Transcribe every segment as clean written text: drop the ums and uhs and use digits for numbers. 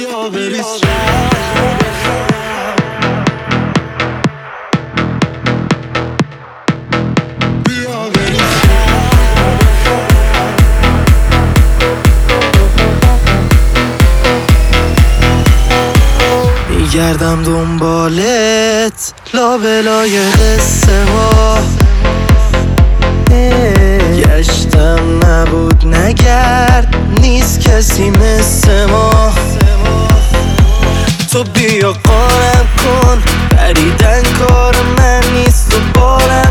بیا بریز شهر رو بخرم، بیا بریز شهر رو بخرم. میگردم دنبالت لابلای قصه ها، گشتم نبود نگرد نیست کسی مثل ما. تو بیا قارم کن پریدن کار من نیست و بارم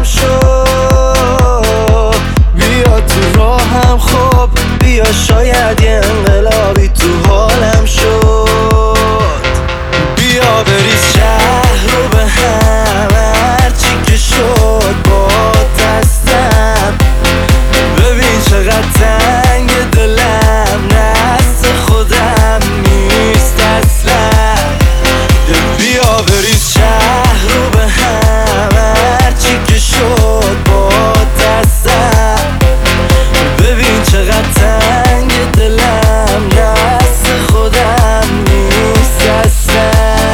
شد. بیا تو راهم خب بیا شاید یه انقلابی تو حالم شد. بیا بریز شهر رو به هم هرچی که شد با دستم. ببین چقدر تنگ دلم نست خودم نیست اصلا. بیا بریز شهر رو به هم هرچی که شد با دستم. ببین چقدر تنگ دلم نست خودم نیست اصلا.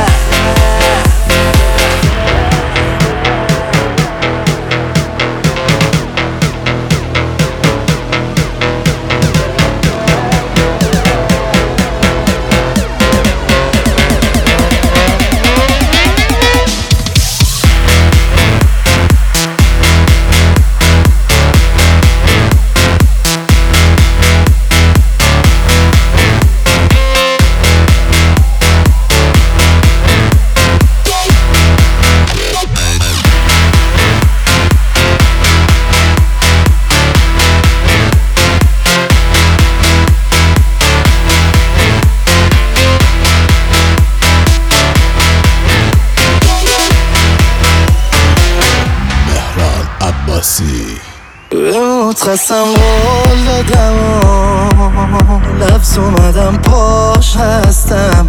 به متخصم قول دادم و لفظ اومدم پاش هستم.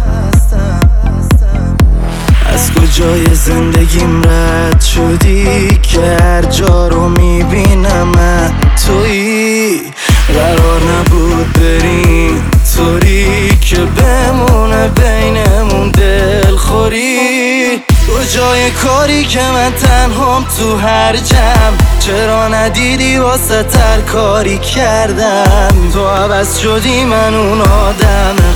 از کجای زندگیم رد شدی که هر جا رو میبینم من تویی. قرار نبود بریم طوری که بمونه بینمون دلخوری. کجای کاری که من تنهام تو هر جمع، چرا ندیدی واسه تر کاری کردم. تو عوض شدی من اون آدم